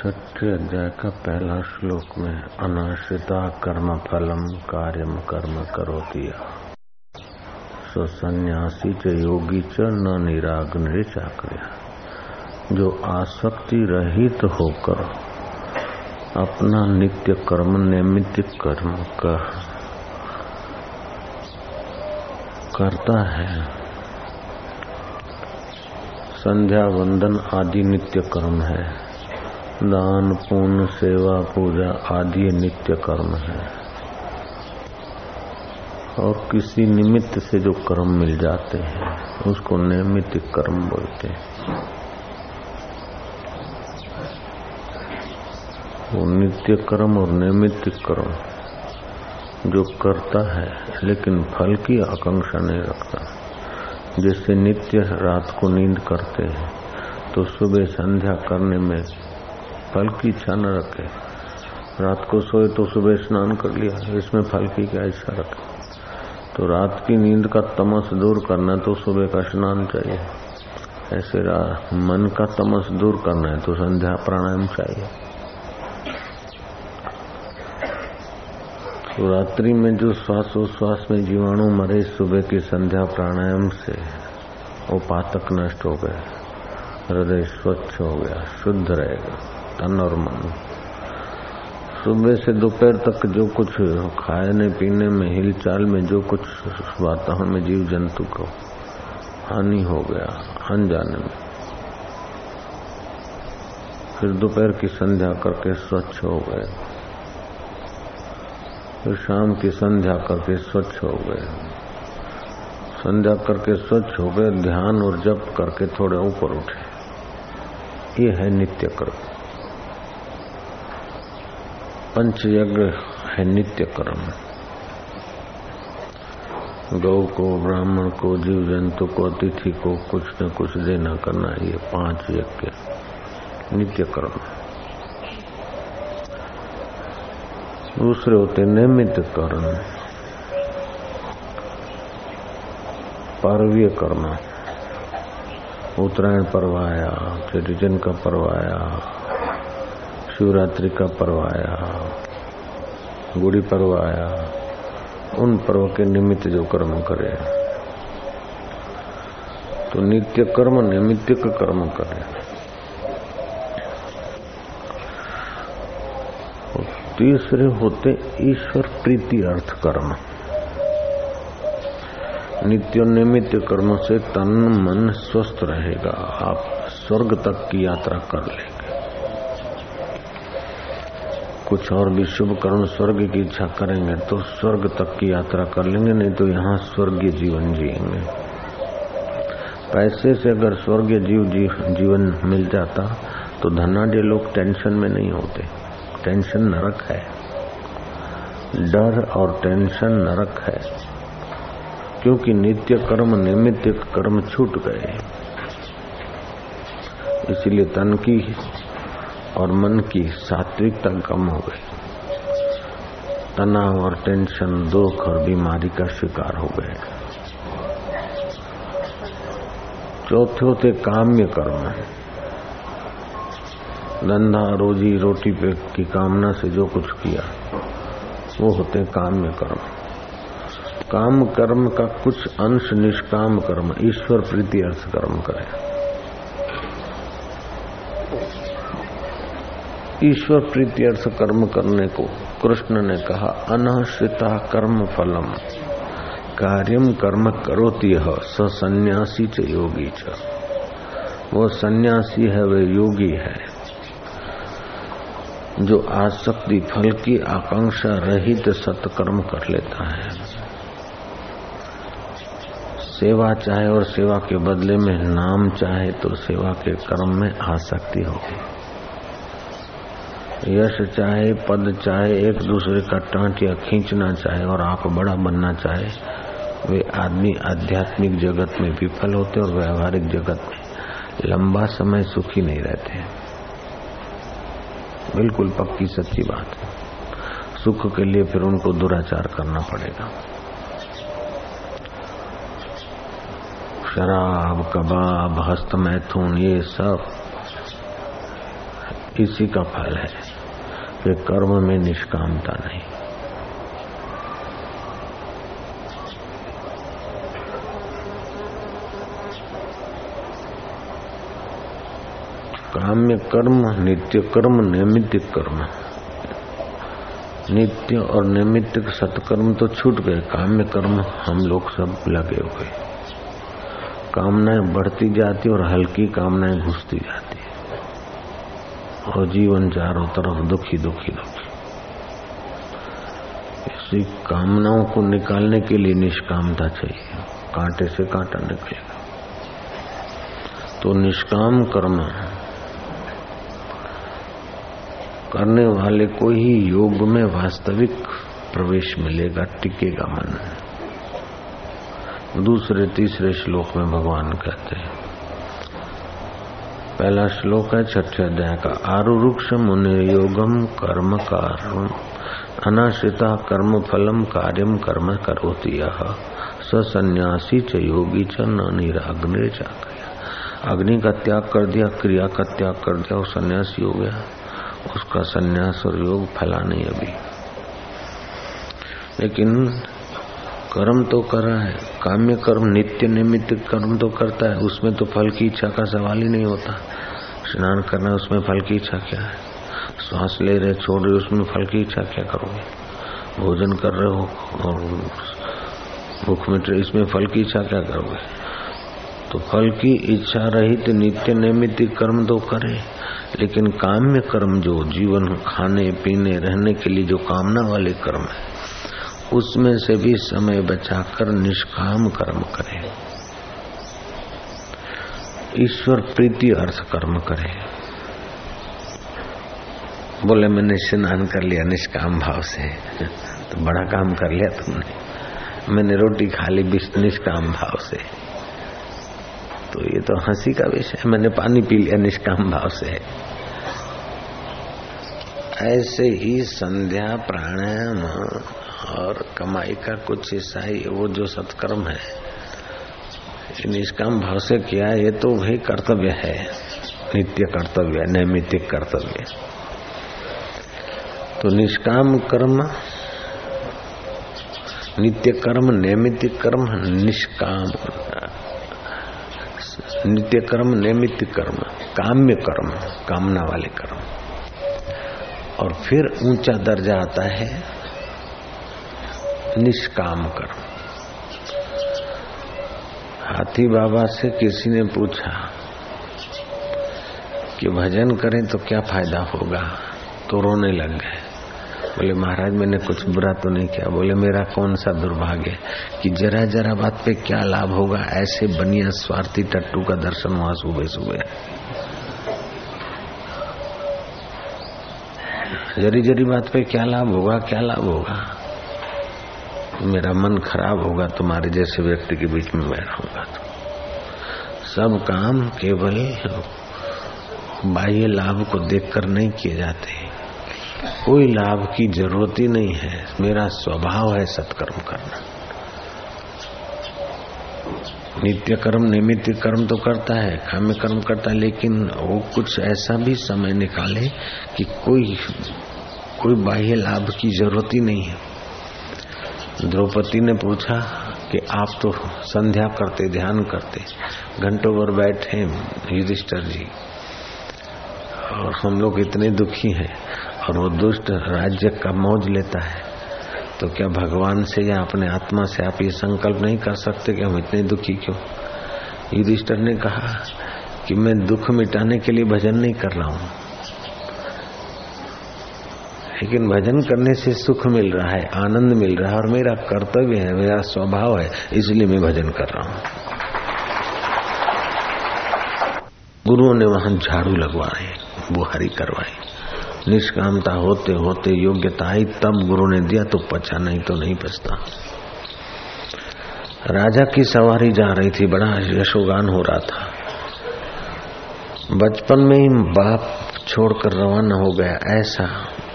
छठे अध्याय का पहला श्लोक में अनाश्रिता कर्म फलम कार्यम कर्म करोति सो सन्यासी च योगी च न निराग्नि चाक्रिया। जो आसक्ति रहित होकर अपना नित्य कर्म नैमित्त कर्म करता है, संध्या वंदन आदि नित्य कर्म है, दान पुण्य सेवा पूजा आदि नित्य कर्म है, और किसी निमित्त से जो कर्म मिल जाते हैं उसको नैमित्तिक कर्म बोलते हैं। वो नित्य कर्म और नैमित्तिक कर्म जो करता है लेकिन फल की आकांक्षा नहीं रखता। जैसे नित्य रात को नींद करते हैं तो सुबह संध्या करने में फल की इच्छा न रखे। रात को सोए तो सुबह स्नान कर लिया, इसमें फल की क्या इच्छा रखे। तो रात की नींद का तमस दूर करना तो सुबह का स्नान चाहिए। ऐसे मन का तमस दूर करना है तो संध्या प्राणायाम चाहिए। तो रात्रि में जो श्वासोश्वास में जीवाणु मरे, सुबह की संध्या प्राणायाम से वो पातक नष्ट हो गए, हृदय स्वच्छ हो गया, शुद्ध रहेगा तन और मन। सुबह से दोपहर तक जो कुछ खाने पीने में हिलचाल में जो कुछ वातावरण में जीव जंतु को हानि हो गया अनजाने में, फिर दोपहर की संध्या करके स्वच्छ हो गए, फिर शाम की संध्या करके स्वच्छ हो गए। संध्या करके स्वच्छ हो गए, ध्यान और जप करके थोड़े ऊपर उठे। ये है नित्य कर्म। पंचयज्ञ है नित्य कर्म। गौ को, ब्राह्मण को, जीव जंतु को, अतिथि को कुछ न कुछ देना करना, ये 5 यज्ञ नित्य कर्म। दूसरे होते निमित्त कर्म, पर्वीय कर्म। उत्तरायण पर्व आया, चेटीचंड का पर्व आया, शिवरात्रि का पर्व आया, गुड़ी पर्व आया, उन पर्व के निमित्त जो कर्म करे तो नित्य कर्म नैमित्तिक कर्म करे। तीसरे होते ईश्वर प्रीति अर्थ कर्म। नित्य निमित्त कर्म से तन मन स्वस्थ रहेगा, आप स्वर्ग तक की यात्रा कर लेंगे। कुछ और भी शुभ कर्म स्वर्ग की इच्छा करेंगे तो स्वर्ग तक की यात्रा कर लेंगे, नहीं तो यहाँ स्वर्गीय जीवन जिएंगे। पैसे से अगर स्वर्गीय जीवन मिल जाता तो धनाढ्य लोग टेंशन में नहीं होते। टेंशन नरक है, डर और टेंशन नरक है, क्योंकि नित्य कर्म निमित्त कर्म छूट गए। इसलिए तन की और मन की सात्विकता कम हो गई, तनाव और टेंशन, दुख और बीमारी का शिकार हो गए। चौथे होते काम्य कर्म। धंधा रोजी रोटी पे की कामना से जो कुछ किया वो होते काम्य कर्म। काम कर्म का कुछ अंश निष्काम कर्म, ईश्वर प्रीति अर्थ कर्म करे। ईश्वर प्रीति अर्थ कर्म करने को कृष्ण ने कहा अनाश्रिता कर्म फलम कार्यम कर्म करोति स सन्यासी च योगी च। वो सन्यासी है, वे योगी है जो आसक्ति फल की आकांक्षा रहित सत्कर्म कर लेता है। सेवा चाहे और सेवा के बदले में नाम चाहे तो सेवा के कर्म में आसक्ति होगी। यश चाहे, पद चाहे, एक दूसरे का टांटिया खींचना चाहे और आप बड़ा बनना चाहे, वे आदमी आध्यात्मिक जगत में विफल होते और व्यवहारिक जगत में लंबा समय सुखी नहीं रहते। बिल्कुल पक्की सच्ची बात है। सुख के लिए फिर उनको दुराचार करना पड़ेगा। शराब, कबाब, हस्त मैथुन, ये सब इसी का फल है कि कर्म में निष्कामता नहीं। काम्य कर्म, नित्य कर्म, नैमित्तिक कर्म। नित्य और नैमित्तिक सत्कर्म तो छूट गए, काम्य कर्म हम लोग सब लगे हुए। कामनाएं बढ़ती जाती और हल्की कामनाएं घुसती जाती है और जीवन चारों तरफ दुखी दुखी दुखी। इसी कामनाओं को निकालने के लिए निष्कामता चाहिए, कांटे से कांटा निकलेगा। तो निष्काम कर्म करने वाले को ही योग में वास्तविक प्रवेश मिलेगा, टिकेगा मन। दूसरे तीसरे श्लोक में भगवान कहते हैं, पहला श्लोक है 6ठे अध्याय का, आरुरुक्ष मुनि योगम कर्म कारम अनाश्रिता कर्म फलम कार्यम कर्म करोति यः स सन्यासी च योगी च न निराग्ने चाक्रिया। अग्नि का त्याग कर दिया, क्रिया का त्याग कर दिया, वो सन्यासी हो गया। उसका सन्यास और योग फला नहीं अभी, लेकिन कर्म तो कर रहा है। काम्य कर्म, नित्य निमित्त कर्म तो करता है, उसमें तो फल की इच्छा का सवाल ही नहीं होता। स्नान करना है, उसमें फल की इच्छा क्या है? श्वास ले रहे छोड़ रहे, उसमें फल की इच्छा क्या करोगे? भोजन कर रहे हो और भूख मिट रही, इसमें फल की इच्छा क्या करोगे? तो फल की इच्छा रहित नित्य नैमित्तिक कर्म तो करे, लेकिन काम्य कर्म जो जीवन खाने पीने रहने के लिए जो कामना वाले कर्म है, उसमें से भी समय बचाकर निष्काम कर्म करे, ईश्वर प्रीति अर्थ कर्म करे। बोले मैंने स्नान कर लिया निष्काम भाव से, तो बड़ा काम कर लिया तुमने। मैंने रोटी खा ली निष्काम भाव से, तो ये तो हंसी का विषय है। मैंने पानी पी लिया निष्काम भाव से। ऐसे ही संध्या, प्राणायाम और कमाई का कुछ हिस्सा ही वो जो सत्कर्म है, निष्काम भाव से किया, ये तो वही कर्तव्य है, नित्य कर्तव्य, नैमित्तिक कर्तव्य। तो निष्काम कर्म, नित्य कर्म, नैमित्तिक कर्म, निष्काम, नित्य कर्म, नैमित्तिक कर्म, काम्य कर्म, कामना वाले कर्म। और फिर ऊंचा दर्जा आता है निष्काम कर्म। हाथी बाबा से किसी ने पूछा कि भजन करें तो क्या फायदा होगा, तो रोने लग गए। बोले महाराज मैंने कुछ बुरा तो नहीं किया। बोले मेरा कौन सा दुर्भाग्य कि जरा जरा बात पे क्या लाभ होगा, ऐसे बनिया स्वार्थी टट्टू का दर्शन हुआ सुबह सुबह। जरी जरी बात पे क्या लाभ होगा, क्या लाभ होगा, मेरा मन खराब होगा तुम्हारे जैसे व्यक्ति के बीच में मैं रहूंगा। तो सब काम केवल बाह्य लाभ को देखकर नहीं किए जाते, कोई लाभ की जरूरत ही नहीं है। मेरा स्वभाव है सत्कर्म करना। नित्य कर्म, निमित्त कर्म तो करता है, काम्य कर्म करता है, लेकिन वो कुछ ऐसा भी समय निकाले कि कोई बाह्य लाभ की जरूरत ही नहीं है। द्रौपदी ने पूछा कि आप तो संध्या करते, ध्यान करते, घंटों भर बैठे युधिष्ठिर जी, और हम लोग इतने दुखी हैं, और वो दुष्ट राज्य का मौज लेता है, तो क्या भगवान से या अपने आत्मा से आप ये संकल्प नहीं कर सकते कि हम इतने दुखी क्यों? युधिष्ठिर ने कहा कि मैं दुख मिटाने के लिए भजन नहीं कर रहा हूँ, लेकिन भजन करने से सुख मिल रहा है, आनंद मिल रहा है, और मेरा कर्तव्य है, मेरा स्वभाव है, इसलिए मैं भजन कर रहा हूँ। गुरुओं ने वहां झाड़ू लगवाए, बुहारी करवाई, निष्कामता होते होते योग्यता आई, तब गुरु ने दिया तो पचा, नहीं तो नहीं पचता। राजा की सवारी जा रही थी, बड़ा यशोगान हो रहा था। बचपन में ही बाप छोड़कर रवाना हो गया, ऐसा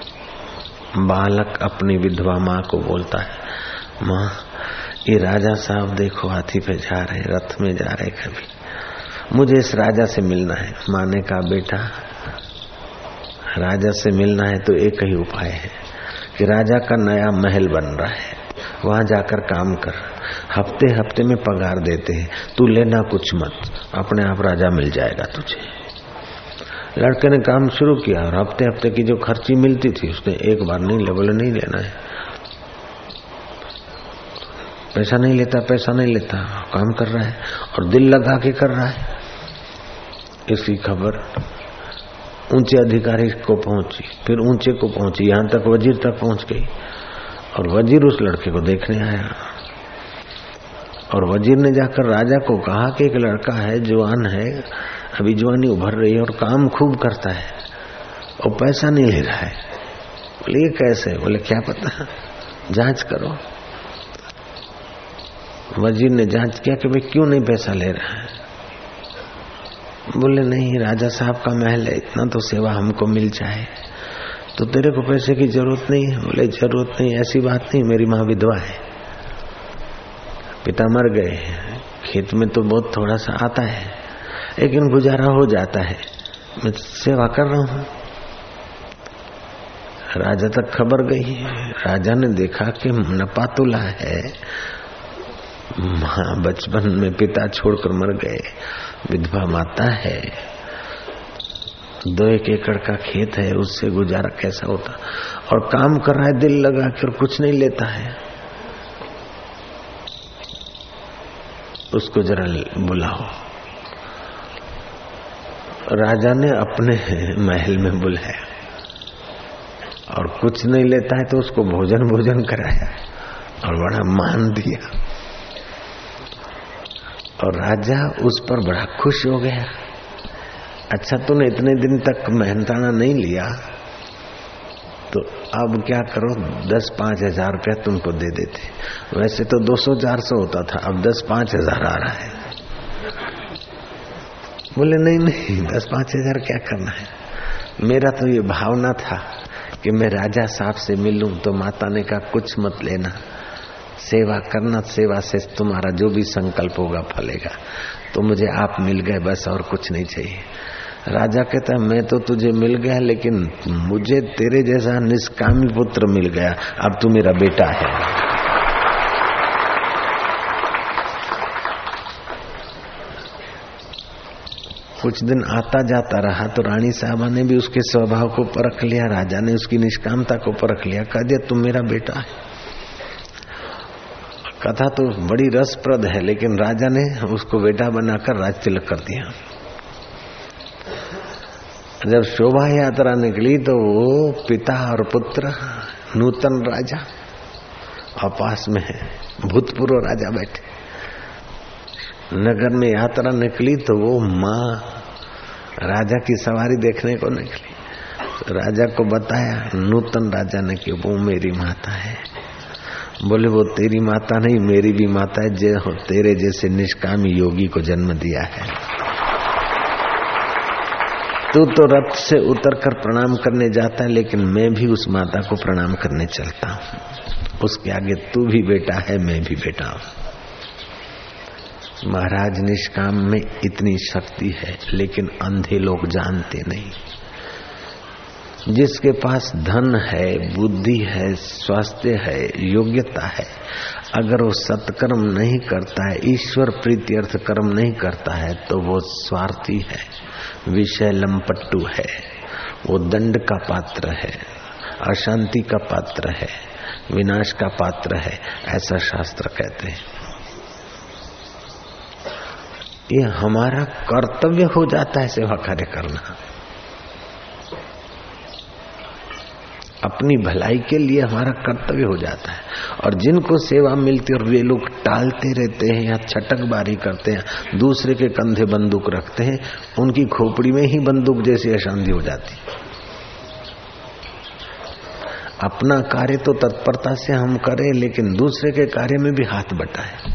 बालक अपनी विधवा माँ को बोलता है, माँ ये राजा साहब देखो हाथी पे जा रहे, रथ में जा रहे, कभी मुझे इस राजा से मिलना है। माँ ने कहा बेटा राजा से मिलना है तो एक ही उपाय है कि राजा का नया महल बन रहा है, वहां जाकर काम कर, हफ्ते हफ्ते में पगार देते हैं, तू लेना कुछ मत, अपने आप राजा मिल जाएगा तुझे। लड़के ने काम शुरू किया और हफ्ते हफ्ते की जो खर्ची मिलती थी उसने एक बार नहीं ले, बोले नहीं लेना है, पैसा नहीं लेता, पैसा नहीं लेता, काम कर रहा है और दिल लगा के कर रहा है। इसकी खबर ऊंचे अधिकारी को पहुंची, फिर ऊंचे को पहुंची, यहां तक वजीर तक पहुंच गई और वजीर उस लड़के को देखने आया और वजीर ने जाकर राजा को कहा कि एक लड़का है, जवान है, अभी जवानी उभर रही है और काम खूब करता है और पैसा नहीं ले रहा है। बोले ये कैसे? बोले क्या पता, जांच करो। वजीर ने जांच किया कि भाई क्यों नहीं पैसा ले रहा है? बोले नहीं, राजा साहब का महल है, इतना तो सेवा हमको मिल जाए तो तेरे को पैसे की जरूरत नहीं है। बोले जरूरत नहीं, ऐसी बात नहीं, मेरी माँ विधवा है, पिता मर गए, खेत में तो बहुत थोड़ा सा आता है लेकिन गुजारा हो जाता है, मैं सेवा कर रहा हूँ। राजा तक खबर गई। राजा ने देखा कि नपा तुला है, माँ बचपन में पिता छोड़कर मर गए, विधवा माता है, 2-1 एकड़ का खेत है, उससे गुजारा कैसा होता, और काम कर रहा है दिल लगा के और कुछ नहीं लेता है। उसको जरा बुलाओ। राजा ने अपने महल में बुलाया और कुछ नहीं लेता है तो उसको भोजन कराया और बड़ा मान दिया और राजा उस पर बड़ा खुश हो गया। अच्छा, तूने इतने दिन तक मेहनताना नहीं लिया तो अब क्या करो, 10-5 हजार रुपया तुमको दे देते। वैसे तो 200-400 होता था, अब 10-5 हजार आ रहा है। बोले नहीं, 10-5 हजार क्या करना है, मेरा तो ये भावना था कि मैं राजा साहब से मिलूं तो माता ने कहा कुछ मत लेना, सेवा करना, सेवा से तुम्हारा जो भी संकल्प होगा फलेगा, तो मुझे आप मिल गए बस, और कुछ नहीं चाहिए। राजा कहता है मैं तो तुझे मिल गया लेकिन मुझे तेरे जैसा निष्कामी पुत्र मिल गया, अब तू मेरा बेटा है। कुछ दिन आता जाता रहा तो रानी साहबा ने भी उसके स्वभाव को परख लिया, राजा ने उसकी निष्कामता को परख लिया, कह दिया तुम मेरा बेटा है। कथा तो बड़ी रसप्रद है लेकिन राजा ने उसको बेटा बनाकर राज तिलक कर दिया। जब शोभा यात्रा निकली तो वो पिता और पुत्र, नूतन राजा और पास में है भूतपूर्व राजा बैठे। नगर में यात्रा निकली तो वो माँ राजा की सवारी देखने को निकली, तो राजा को बताया नूतन राजा ने कि वो मेरी माता है। बोले वो तेरी माता नहीं, मेरी भी माता है, जो तेरे जैसे निष्कामी योगी को जन्म दिया है। तू तो रथ से उतरकर प्रणाम करने जाता है लेकिन मैं भी उस माता को प्रणाम करने चलता हूँ, उसके आगे तू भी बेटा है, मैं भी बेटा हूँ। महाराज, निष्काम में इतनी शक्ति है लेकिन अंधे लोग जानते नहीं। जिसके पास धन है, बुद्धि है, स्वास्थ्य है, योग्यता है, अगर वो सत्कर्म नहीं करता है, ईश्वर प्रीत्यर्थ कर्म नहीं करता है तो वो स्वार्थी है, विषय लंपट्टू है, वो दंड का पात्र है, अशांति का पात्र है, विनाश का पात्र है, ऐसा शास्त्र कहते हैं। ये हमारा कर्तव्य हो जाता है सेवा कार्य करना, अपनी भलाई के लिए हमारा कर्तव्य हो जाता है। और जिनको सेवा मिलती है और वे लोग टालते रहते हैं या छटकबारी करते हैं, दूसरे के कंधे बंदूक रखते हैं, उनकी खोपड़ी में ही बंदूक जैसी अशांति हो जाती। अपना कार्य तो तत्परता से हम करें लेकिन दूसरे के कार्य में भी हाथ बटाए।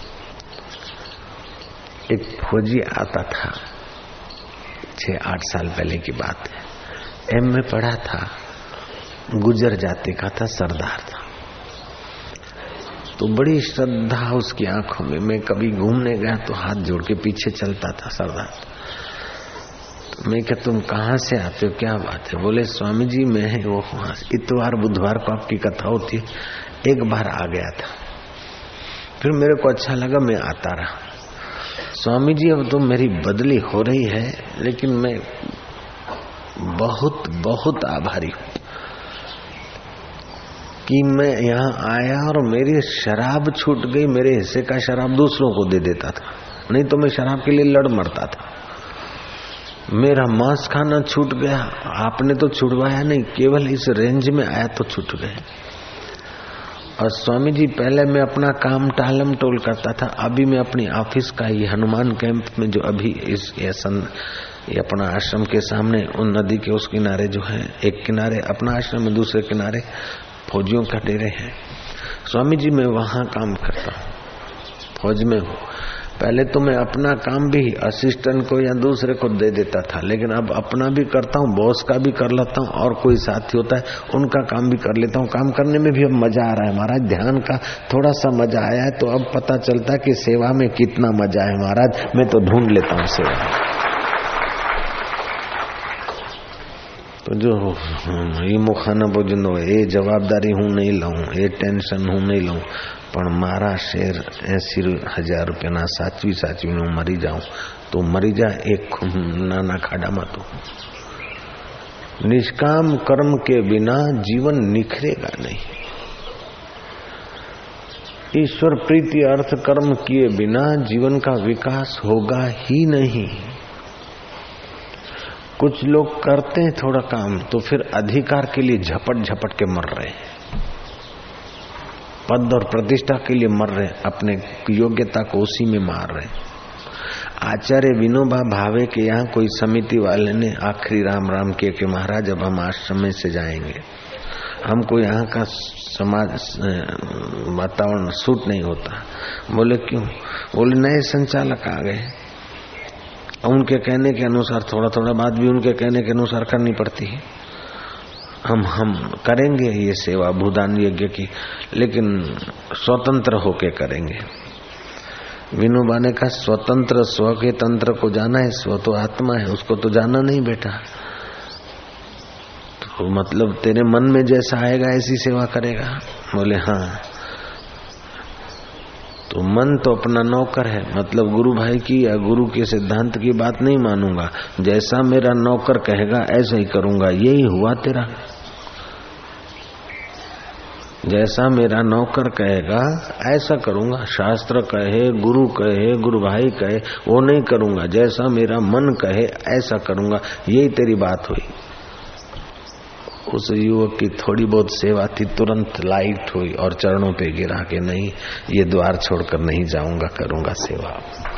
एक फौजी आता था, 6-8 साल पहले की बात है, एम में पढ़ा था, गुजर जाति का था, सरदार था, तो बड़ी श्रद्धा उसकी आंखों में। मैं कभी घूमने गया तो हाथ जोड़ के पीछे चलता था सरदार। मैं क्या तुम कहाँ से आते हो, क्या बात है? बोले स्वामी जी मैं वो इतवार बुधवार को आपकी कथा होती है, एक बार आ गया था, फिर मेरे को अच्छा लगा, मैं आता रहा। स्वामी जी अब तो मेरी बदली हो रही है, लेकिन मैं बहुत बहुत आभारी हूँ कि मैं यहाँ आया और मेरी शराब छूट गई। मेरे हिस्से का शराब दूसरों को दे देता था, नहीं तो मैं शराब के लिए लड़ मरता था। मेरा मांस खाना छूट गया, आपने तो छुड़वाया नहीं, केवल इस रेंज में आया तो छूट गए। और स्वामी जी पहले मैं अपना काम टालम टोल करता था, अभी मैं अपनी ऑफिस का ये हनुमान कैंप में जो अभी ये अपना आश्रम के सामने उन नदी के उस किनारे जो है, एक किनारे अपना आश्रम है, दूसरे किनारे फौजियों का डेरे है। स्वामी जी मैं वहां काम करता हूँ, फौज में हूँ। पहले तो मैं अपना काम भी असिस्टेंट को या दूसरे को दे देता था, लेकिन अब अपना भी करता हूँ, बॉस का भी कर लेता हूँ, और कोई साथी होता है उनका काम भी कर लेता हूँ। काम करने में भी अब मजा आ रहा है महाराज, ध्यान का थोड़ा सा मजा आया है, तो अब पता चलता है कि सेवा में कितना मजा है महाराज। मैं तो ढूंढ लेता हूँ सेवा। तो जो ये मुखाना भोजन हो, ये जवाबदारी हूँ नहीं लाऊं, ये टेंशन हूँ नहीं लाऊं, पण मारा शेर 80,000 રૂપિયાના સાચવી હું મરી જાઉં તો મરી જા એક નાના ખાડામાં। તો निष्काम कर्म के बिना जीवन निखरेगा नहीं। ईश्वर प्रीति अर्थ कर्म किए बिना जीवन का विकास होगा ही नहीं। कुछ लोग करते हैं थोड़ा काम तो फिर अधिकार के लिए झपट झपट के मर रहे हैं, पद और प्रतिष्ठा के लिए मर रहे, अपने योग्यता को उसी में मार रहे। आचार्य विनोबा भावे के यहाँ कोई समिति वाले ने आखिरी राम राम किए कि महाराज अब हम आश्रम में से जाएंगे, हमको यहाँ का समाज वातावरण सूट नहीं होता। बोले क्यों? बोले नए संचालक आ गए, उनके कहने के अनुसार थोड़ा थोड़ा बात भी उनके कहने के अनुसार करनी पड़ती है। हम करेंगे ये सेवा भूदान यज्ञ की, लेकिन स्वतंत्र होके करेंगे। विनोबा ने कहा स्वतंत्र, स्व के तंत्र को जाना है, स्व तो आत्मा है, उसको तो जाना नहीं बेटा। तो मतलब तेरे मन में जैसा आएगा ऐसी सेवा करेगा? बोले हाँ। तो मन तो अपना नौकर है, मतलब गुरु भाई की या गुरु के सिद्धांत की बात नहीं मानूंगा, जैसा मेरा नौकर कहेगा ऐसा ही करूंगा। यही हुआ तेरा, जैसा मेरा नौकर कहेगा ऐसा करूंगा। शास्त्र कहे, गुरु भाई कहे वो नहीं करूंगा, जैसा मेरा मन कहे ऐसा करूंगा। यही तेरी बात हुई। उस युवक की थोड़ी बहुत सेवा थी, तुरंत लाइट हुई और चरणों पे गिरा के नहीं, ये द्वार छोड़कर नहीं जाऊंगा, करूंगा सेवा।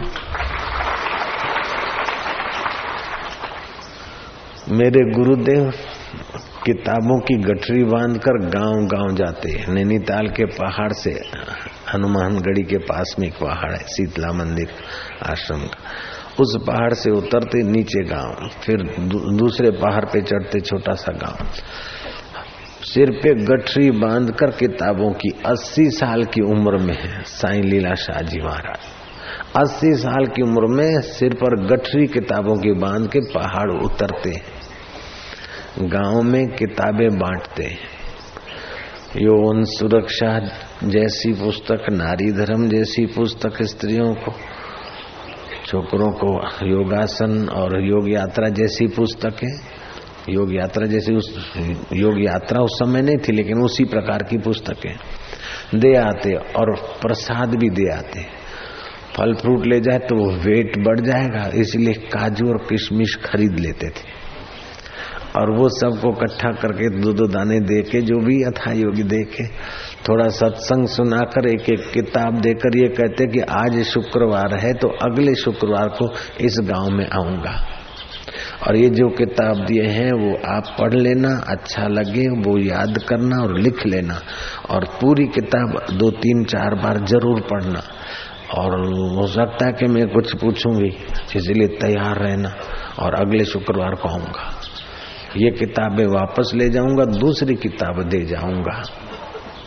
मेरे गुरुदेव किताबों की गठरी बांधकर गांव गांव जाते हैं। नैनीताल के पहाड़ से, हनुमानगढ़ी के पास में एक पहाड़ है, शीतला मंदिर आश्रम का, उस पहाड़ से उतरते नीचे गांव, फिर दूसरे पहाड़ पे चढ़ते छोटा सा गांव, सिर पे गठरी बांधकर किताबों की 80 साल की उम्र में है साईं लीलाशाह जी महाराज। 80 साल की उम्र में सिर पर गठरी किताबों की बांध के पहाड़ उतरते हैं, गांव में किताबें बांटते हैं। यौन सुरक्षा जैसी पुस्तक, नारी धर्म जैसी पुस्तक स्त्रियों को, छोकरों को योगासन और योग यात्रा जैसी पुस्तकें, योग यात्रा जैसी योग यात्रा उस समय नहीं थी, लेकिन उसी प्रकार की पुस्तकें दे आते और प्रसाद भी दे आते। फल फ्रूट ले जाए तो वो वेट बढ़ जाएगा, इसलिए काजू और किशमिश खरीद लेते थे और वो सबको इकट्ठा करके दो दाने दे के, जो भी यथा योगी दे के, थोड़ा सत्संग सुनाकर एक एक किताब देकर ये कहते कि आज शुक्रवार है तो अगले शुक्रवार को इस गांव में आऊंगा और ये जो किताब दिए हैं वो आप पढ़ लेना, अच्छा लगे वो याद करना और लिख लेना, और पूरी किताब 2, 3, 4 बार जरूर पढ़ना। और हो सकता है कि मैं कुछ पूछूंगी, इसलिए तैयार रहना, और अगले शुक्रवार को आऊंगा, ये किताबें वापस ले जाऊंगा, दूसरी किताब दे जाऊंगा।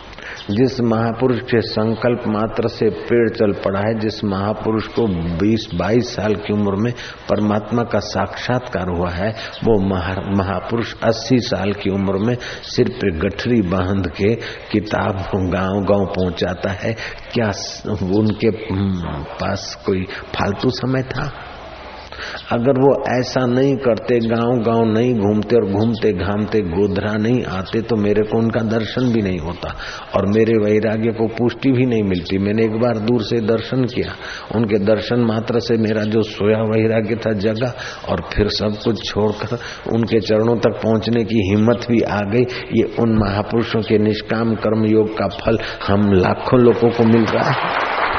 जिस महापुरुष के संकल्प मात्र से पेड़ चल पड़ा है, जिस महापुरुष को 20-22 साल की उम्र में परमात्मा का साक्षात्कार हुआ है, वो महापुरुष 80 साल की उम्र में सिर पे गठरी बांध के किताब गांव-गांव पहुंचाता है। क्या उनके पास कोई फालतू समय था? अगर वो ऐसा नहीं करते, गांव-गांव नहीं घूमते और घूमते घामते गोधरा नहीं आते, तो मेरे को उनका दर्शन भी नहीं होता और मेरे वैराग्य को पुष्टि भी नहीं मिलती। मैंने एक बार दूर से दर्शन किया, उनके दर्शन मात्र से मेरा जो सोया वैराग्य था जगा और फिर सब कुछ छोड़कर उनके चरणों तक पहुंचने की हिम्मत भी आ गई। ये उन महापुरुषों के निष्काम कर्म योग का फल हम लाखों लोगों को मिल रहा है।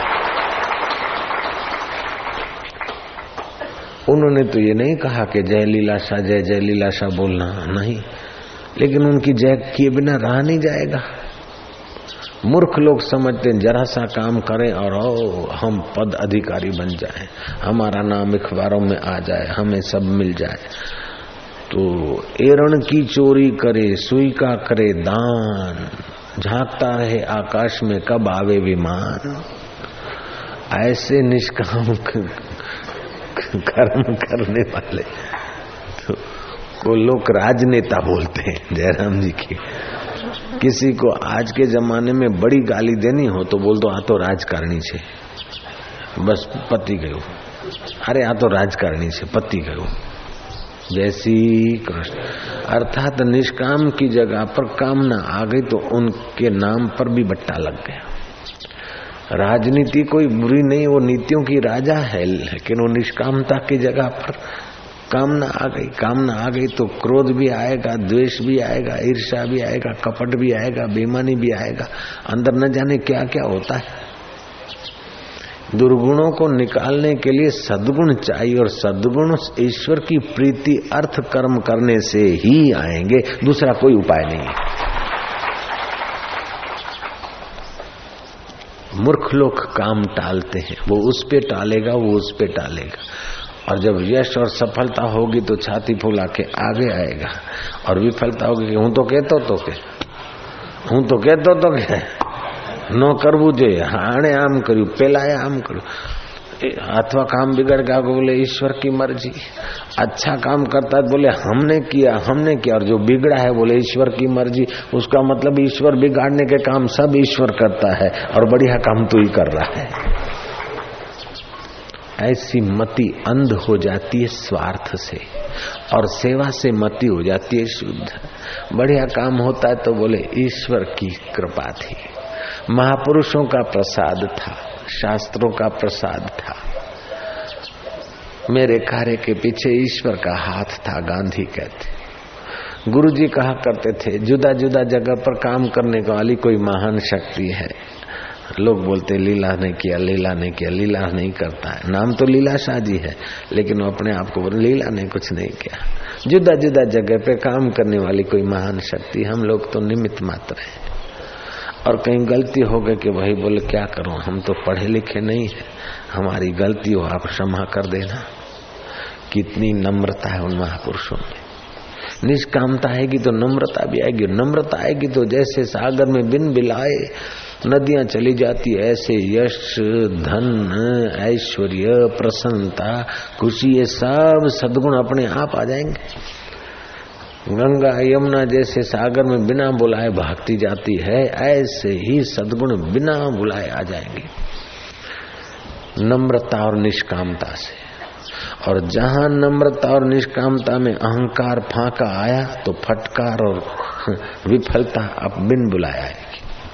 उन्होंने तो ये नहीं कहा कि जय लीलाशाह जय जय लीलाशाह बोलना नहीं, लेकिन उनकी जय किए बिना रहा नहीं जाएगा। मूर्ख लोग समझते हैं जरा सा काम करें और हम पद अधिकारी बन जाएं, हमारा नाम अखबारों में आ जाए, हमें सब मिल जाए। तो एरण की चोरी करे, सुई का करे दान, झांकता रहे आकाश में कब आवे विमान। ऐसे निष्काम कर्म करने वाले तो को लोग राजनेता बोलते हैं। जयराम जी की किसी को आज के जमाने में बड़ी गाली देनी हो तो बोल दो आ तो राजकारणी छे, बस पति गयो। अरे आ तो राजकारणी छे, पति गयो। जय श्री कृष्ण। अर्थात निष्काम की जगह पर कामना आ गई तो उनके नाम पर भी बट्टा लग गया। राजनीति कोई बुरी नहीं, वो नीतियों की राजा है, लेकिन वो निष्कामता की जगह पर कामना आ गई। कामना आ गई तो क्रोध भी आएगा, द्वेष भी आएगा, ईर्ष्या भी आएगा, कपट भी आएगा, बेईमानी भी आएगा, अंदर न जाने क्या क्या होता है। दुर्गुणों को निकालने के लिए सद्गुण चाहिए और सद्गुण ईश्वर की प्रीति अर्थ कर्म करने से ही आएंगे, दूसरा कोई उपाय नहीं है। मूर्ख लोग काम टालते हैं, वो उस पे टालेगा, वो उस पे टालेगा, और जब यश और सफलता होगी तो छाती फुला के आगे आएगा, और विफलता होगी कि हूं तो कहतो तो के नो करवू જોઈએ, हाणे आम कर्યું, पेलाए आम कर्યું, अथवा काम बिगड़ गया बोले ईश्वर की मर्जी। अच्छा काम करता है बोले हमने किया, और जो बिगड़ा है बोले ईश्वर की मर्जी। उसका मतलब ईश्वर बिगाड़ने के काम सब ईश्वर करता है और बढ़िया काम तू ही कर रहा है। ऐसी मति अंध हो जाती है स्वार्थ से, और सेवा से मति हो जाती है शुद्ध। बढ़िया काम होता है तो बोले ईश्वर की कृपा थी, महापुरुषों का प्रसाद था, शास्त्रों का प्रसाद था, मेरे कार्य के पीछे ईश्वर का हाथ था, गांधी कहते। गुरुजी कहा करते थे जुदा जुदा जगह पर काम करने वाली कोई महान शक्ति है। लोग बोलते लीला ने किया, लीला ने किया, लीला नहीं करता है। नाम तो लीलाशाह जी है, लेकिन वो अपने आप को बोले लीला ने कुछ नहीं किया। जुदा जुदा जगह पे काम करने वाली कोई महान शक्ति, हम लोग तो निमित्त मात्र हैं। और कहीं गलती हो गई कि भाई बोले क्या करूं, हम तो पढ़े लिखे नहीं है, हमारी गलती हो आप क्षमा कर देना। कितनी नम्रता है उन महापुरुषों में। निष्कामता आएगी तो नम्रता भी आएगी, नम्रता आएगी तो जैसे सागर में बिन बिलाए नदियां चली जाती, ऐसे यश, धन, ऐश्वर्य, प्रसन्नता, खुशी, ये सब सद्गुण अपने आप आ जाएंगे। गंगा यमुना जैसे सागर में बिना बुलाए भागती जाती है, ऐसे ही सद्गुण बिना बुलाए आ जाएंगे, नम्रता और निष्कामता से। और जहां नम्रता और निष्कामता में अहंकार फांका आया तो फटकार और विफलता अब बिन बुलाए आएगी।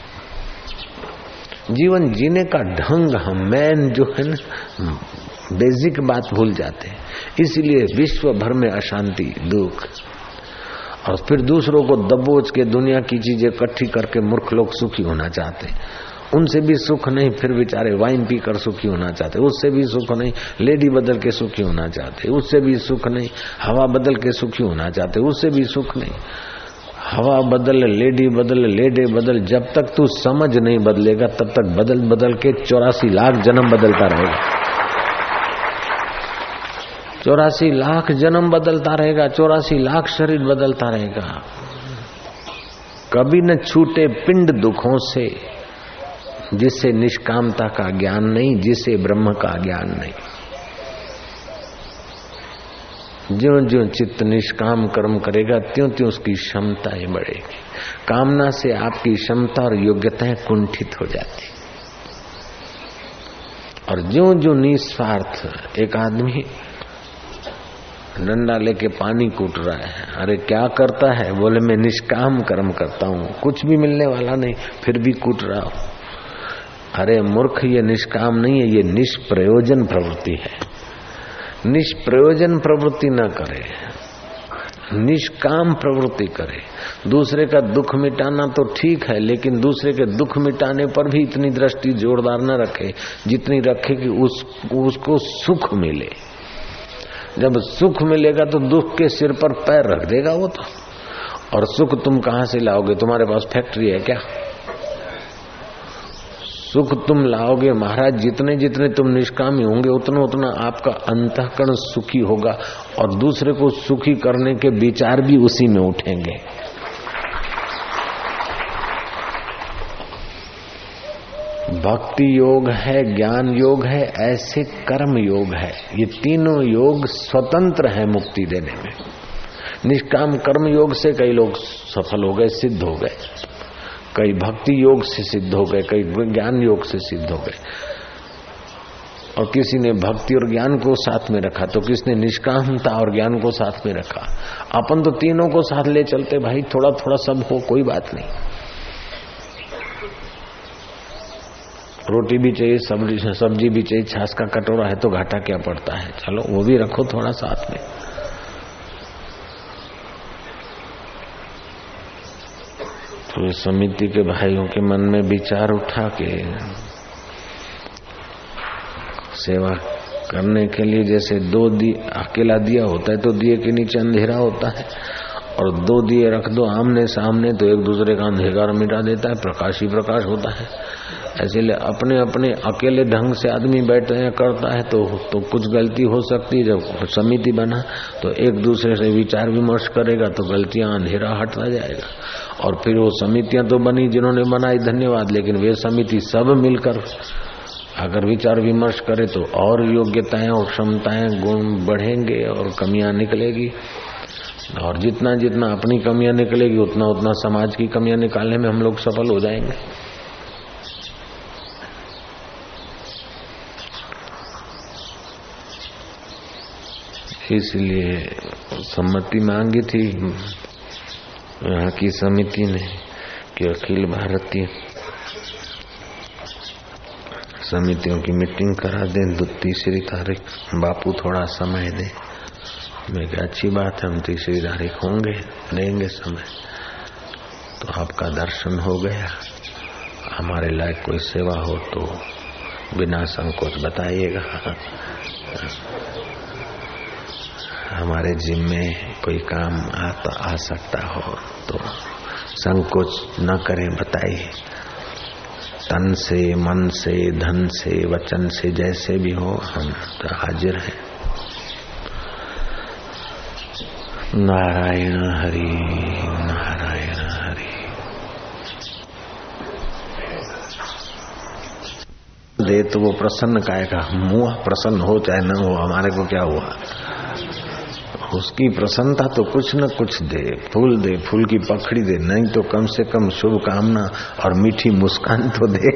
जीवन जीने का ढंग हम मैन जो है ना, बेसिक बात भूल जाते हैं, इसीलिए विश्व भर में अशांति, दुख, और फिर दूसरों को दबोच के दुनिया की चीजें इकट्ठी करके मूर्ख लोग सुखी होना चाहते। उनसे भी सुख नहीं, फिर बेचारे वाइन पीकर सुखी होना चाहते। उससे भी सुख नहीं, लेडी बदल के सुखी होना चाहते। उससे भी सुख नहीं, हवा बदल के सुखी होना चाहते। उससे भी सुख नहीं, हवा बदल, लेडी बदल, लेडे बदल, जब तक तू समझ नहीं बदलेगा तब तक बदल बदल के 84 लाख जन्म बदलता रहेगा। 84 लाख जन्म बदलता रहेगा, 84 लाख शरीर बदलता रहेगा। कभी न छूटे पिंड दुखों से, जिसे निष्कामता का ज्ञान नहीं, जिसे ब्रह्म का ज्ञान नहीं। ज्यों ज्यों चित्त निष्काम कर्म करेगा त्यों त्यों उसकी क्षमताएं बढ़ेगी। कामना से आपकी क्षमता और योग्यताएं कुंठित हो जाती। और ज्यों ज्यों निस्वार्थ, एक आदमी डंडा लेके पानी कूट रहा है, अरे क्या करता है? बोले मैं निष्काम कर्म करता हूँ, कुछ भी मिलने वाला नहीं, फिर भी कूट रहा हूँ। अरे मूर्ख, ये निष्काम नहीं है, ये निष्प्रयोजन प्रवृत्ति है। निष्प्रयोजन प्रवृत्ति न करे, निष्काम प्रवृत्ति करे। दूसरे का दुख मिटाना तो ठीक है, लेकिन दूसरे के दुख मिटाने पर भी इतनी दृष्टि जोरदार न रखे जितनी रखे कि उसको सुख मिले। जब सुख मिलेगा तो दुख के सिर पर पैर रख देगा वो तो। और सुख तुम कहां से लाओगे? तुम्हारे पास फैक्ट्री है क्या? सुख तुम लाओगे महाराज, जितने जितने तुम निष्कामी होंगे उतना उतना आपका अंतःकरण सुखी होगा और दूसरे को सुखी करने के विचार भी उसी में उठेंगे। भक्ति योग है, ज्ञान योग है, ऐसे कर्म योग है। ये तीनों योग स्वतंत्र है मुक्ति देने में। निष्काम कर्म योग से कई लोग सफल हो गए, सिद्ध हो गए, कई भक्ति योग से सिद्ध हो गए, कई ज्ञान योग से सिद्ध हो गए। और किसी ने भक्ति और ज्ञान को साथ में रखा तो किसने निष्कामता और ज्ञान को साथ में रखा। अपन तो तीनों को साथ ले चलते भाई, थोड़ा थोड़ा सब हो, कोई बात नहीं। रोटी भी चाहिए, सब्जी भी चाहिए, छाछ का कटोरा है तो घाटा क्या पड़ता है, चलो वो भी रखो थोड़ा साथ में। तो इस समिति के भाइयों के मन में विचार उठा के सेवा करने के लिए, जैसे दो अकेला दिया होता है तो दिए के नीचे अंधेरा होता है, और दो दिए रख दो आमने सामने तो एक दूसरे का अंधेरा मिटा देता है, प्रकाश ही प्रकाश होता है। ऐसे अपने अपने अकेले ढंग से आदमी बैठते हैं करता है तो कुछ गलती हो सकती है। जब समिति बना तो एक दूसरे से विचार विमर्श करेगा तो गलतियां, अंधेरा हटता जाएगा। और फिर वो समितियां तो बनी जिन्होंने बनाई, धन्यवाद, लेकिन वे समिति सब मिलकर अगर विचार विमर्श करे तो और योग्यताएं और क्षमताएं, गुण बढ़ेंगे और कमियां निकलेगी। और जितना जितना अपनी कमियां निकलेगी उतना उतना समाज की कमियां निकालने में हम लोग सफल हो जाएंगे। इसलिए सम्मति मांगी थी यहाँ की समिति ने कि अखिल भारतीय समितियों की मीटिंग करा दें 3 तारीख, बापू थोड़ा समय दे। मैं कहा अच्छी बात है, हम 3 तारीख होंगे, देंगे समय। तो आपका दर्शन हो गया, हमारे लायक कोई सेवा हो तो बिना संकोच बताइएगा। हमारे जिम्मे कोई काम आ सकता हो तो संकोच न करें, बताइए। तन से, मन से, धन से, वचन से, जैसे भी हो हम तो हाजिर हैं। नारायण हरि, नारायण हरि। दे तो वो प्रसन्न काएगा, मुँह प्रसन्न हो चाहे न हो, हमारे को क्या हुआ। उसकी प्रसन्नता तो कुछ न कुछ दे, फूल की पखड़ी दे, नहीं तो कम से कम शुभ कामना और मीठी मुस्कान तो दे।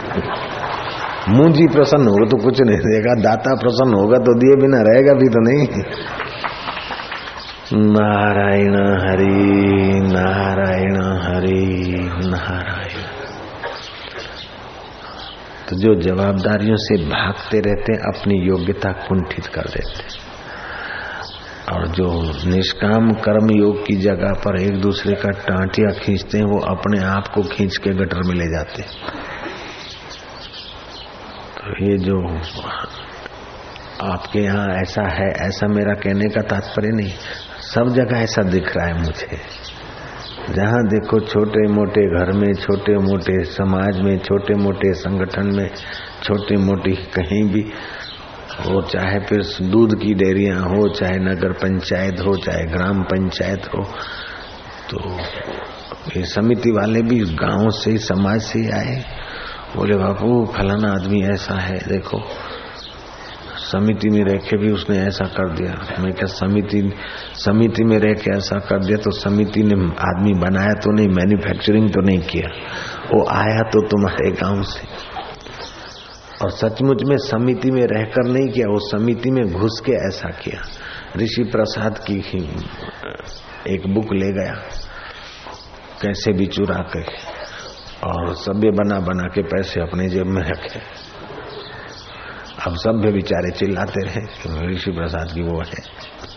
मुझी प्रसन्न होगा तो कुछ नहीं देगा, दाता प्रसन्न होगा तो दिए बिना रहेगा भी तो नहीं। नारायण हरि, नारायण हरि, नारायण। तो जो जवाबदारियों से भागते रहते अपनी योग्यता कुंठित कर देते, और जो निष्काम कर्म योग की जगह पर एक दूसरे का टांटिया खींचते हैं वो अपने आप को खींच के गटर में ले जाते। तो ये जो आपके यहाँ ऐसा है, ऐसा मेरा कहने का तात्पर्य नहीं, सब जगह ऐसा दिख रहा है मुझे। जहाँ देखो छोटे मोटे घर में, छोटे मोटे समाज में, छोटे मोटे संगठन में, छोटी मोटी कहीं भी हो, चाहे फिर दूध की डेयरियां हो, चाहे नगर पंचायत हो, चाहे ग्राम पंचायत हो, तो ये समिति वाले भी गांव से ही, समाज से ही आए। बोले बापू फलाना आदमी ऐसा है, देखो समिति में रह के भी उसने ऐसा कर दिया। मैं क्या समिति में रह के ऐसा कर दिया तो समिति ने आदमी बनाया तो नहीं, मैन्युफैक्चरिंग तो नहीं किया, वो आया तो तुम्हारे गांव से। और सचमुच में समिति में रहकर नहीं किया, वो समिति में घुस के ऐसा किया। ऋषि प्रसाद की एक बुक ले गया, कैसे भी चुरा के, और सभ्य बना के पैसे अपने जेब में रखे। अब सभ्य बेचारे चिल्लाते रहे कि ऋषि प्रसाद की वो है।